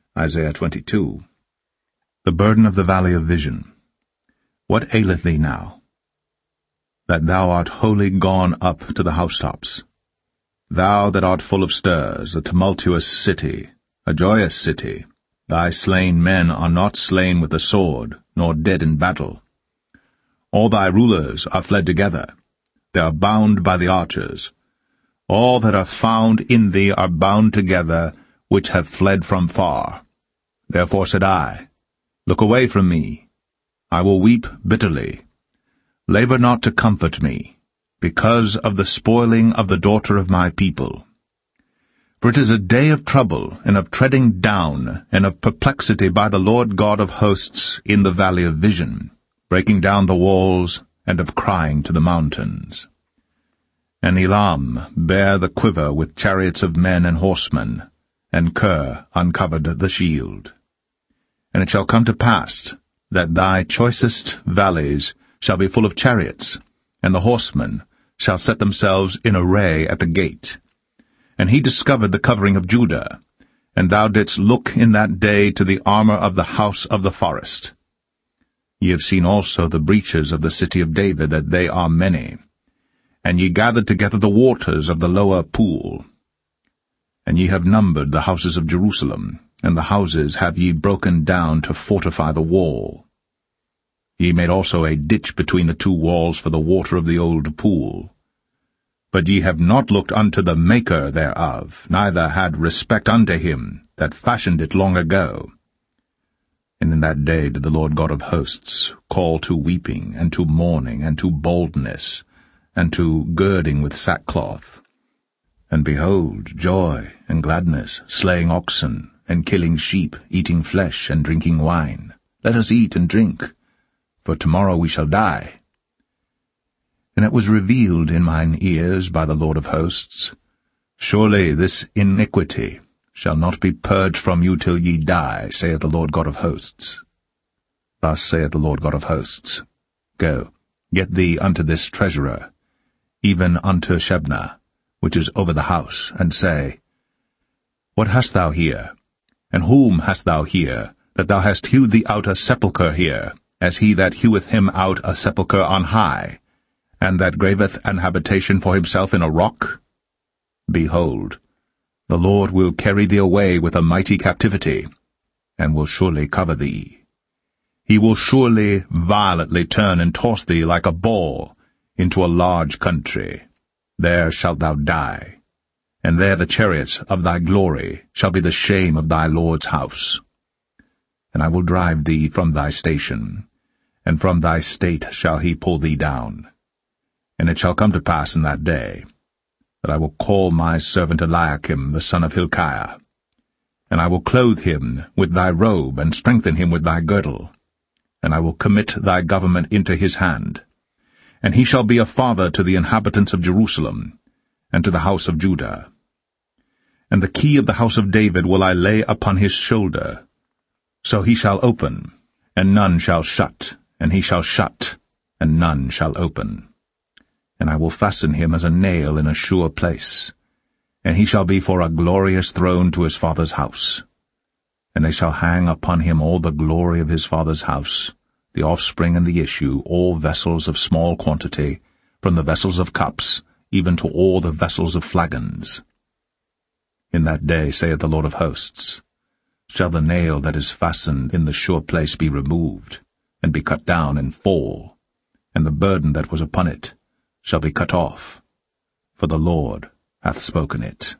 Isaiah 22. The burden of the valley of vision. What aileth thee now, that thou art wholly gone up to the housetops? Thou that art full of stirs, a tumultuous city, a joyous city, thy slain men are not slain with the sword, nor dead in battle. All thy rulers are fled together, they are bound by the archers. All that are found in thee are bound together, which have fled from far. Therefore said I, Look away from me. I will weep bitterly. Labor not to comfort me, because of the spoiling of the daughter of my people. For it is a day of trouble, and of treading down, and of perplexity by the Lord God of hosts in the valley of vision, breaking down the walls, and of crying to the mountains. And Elam bare the quiver with chariots of men and horsemen, and Kir uncovered the shield. And it shall come to pass that thy choicest valleys shall be full of chariots, and the horsemen shall set themselves in array at the gate. And he discovered the covering of Judah, and thou didst look in that day to the armor of the house of the forest. Ye have seen also the breaches of the city of David, that they are many. And ye gathered together the waters of the lower pool. And ye have numbered the houses of Jerusalem, and the houses have ye broken down to fortify the wall. Ye made also a ditch between the two walls for the water of the old pool. But ye have not looked unto the Maker thereof, neither had respect unto him that fashioned it long ago. And in that day did the Lord God of hosts call to weeping, and to mourning, and to baldness, and to girding with sackcloth. And behold, joy and gladness, slaying oxen, and killing sheep, eating flesh, and drinking wine. Let us eat and drink, for tomorrow we shall die. And it was revealed in mine ears by the Lord of hosts, Surely this iniquity shall not be purged from you till ye die, saith the Lord God of hosts. Thus saith the Lord God of hosts, Go, get thee unto this treasurer, even unto Shebna, which is over the house, and say, What hast thou here? And whom hast thou here, that thou hast hewed thee out a sepulchre here, as he that heweth him out a sepulchre on high, and that graveth an habitation for himself in a rock? Behold, the Lord will carry thee away with a mighty captivity, and will surely cover thee. He will surely violently turn and toss thee like a ball into a large country. There shalt thou die, and there the chariots of thy glory shall be the shame of thy Lord's house. And I will drive thee from thy station, and from thy state shall he pull thee down. And it shall come to pass in that day, that I will call my servant Eliakim the son of Hilkiah, and I will clothe him with thy robe, and strengthen him with thy girdle, and I will commit thy government into his hand. And he shall be a father to the inhabitants of Jerusalem, and to the house of Judah. And the key of the house of David will I lay upon his shoulder. So he shall open, and none shall shut, and he shall shut, and none shall open. And I will fasten him as a nail in a sure place, and he shall be for a glorious throne to his father's house. And they shall hang upon him all the glory of his father's house, the offspring and the issue, all vessels of small quantity, from the vessels of cups, even to all the vessels of flagons. In that day, saith the Lord of hosts, shall the nail that is fastened in the sure place be removed, and be cut down and fall, and the burden that was upon it shall be cut off, for the Lord hath spoken it.